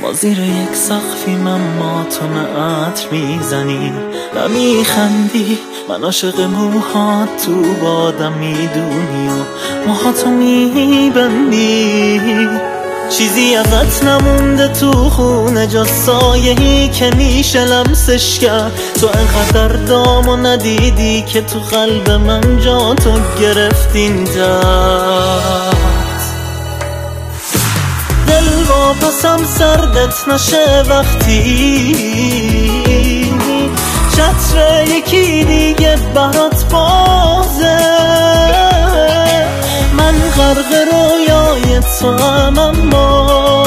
ما زیر یک سقفی من ماتم عطر میزنی و میخندی، من عاشق موهات تو بادم میدونی و موهاتو میبندی. چیزی ازت نمونده تو خونه جز سایه‌ای که میشه لمسش کرد. تو انقدر دامو ندیدی که تو قلب من جا تو گرفتین دست. دل واپسم سردت نشه وقتی چتر یکی دیگه برات بازه. من غرق رویای تو هم، اما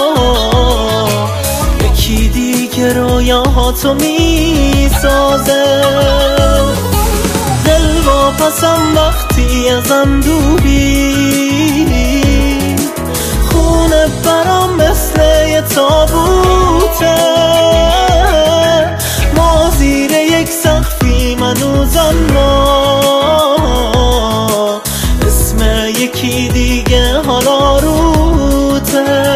یکی دیگه رویاهاتو میسازه. دل واپسم وقتی ازم دوری، خونه برام مثل یه تابوته. ما زیر یک سقفی منوزم، ما اسم یکی دیگه حالا روته.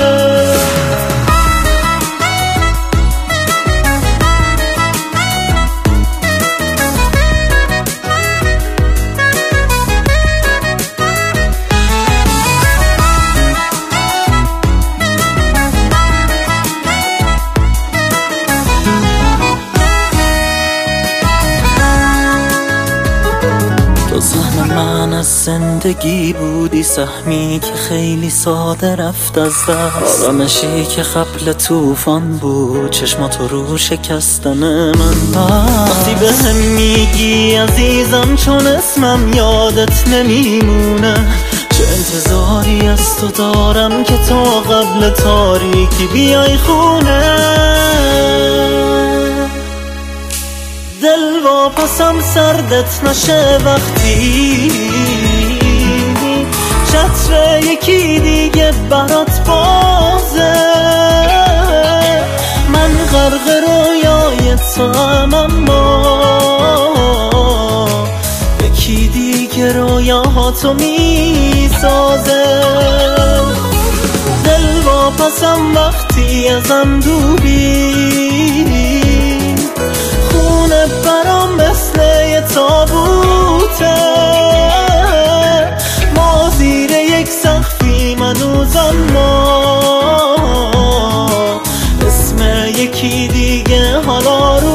سهم من از زندگی بودی، سهمی که خیلی ساده رفت از دست. آرامشی که قبل طوفان بود، چشماتو رو شکستن من. وقتی بهم میگی عزیزم چون اسمم یادت نمیمونه، چه انتظاری از تو دارم که تا قبل تاریکی بیای خونه. دل واپسم سردت نشه وقتی چتر یکی دیگه برات بازه. من غرق رویای تو هم، اما یکی دیگه رویاهاتو میسازه. دل واپسم وقتی ازم دوری، خونه برام مثل یه تابوته. ما زیر یک سقفی منوزم، ما اسم یکی دیگه حالا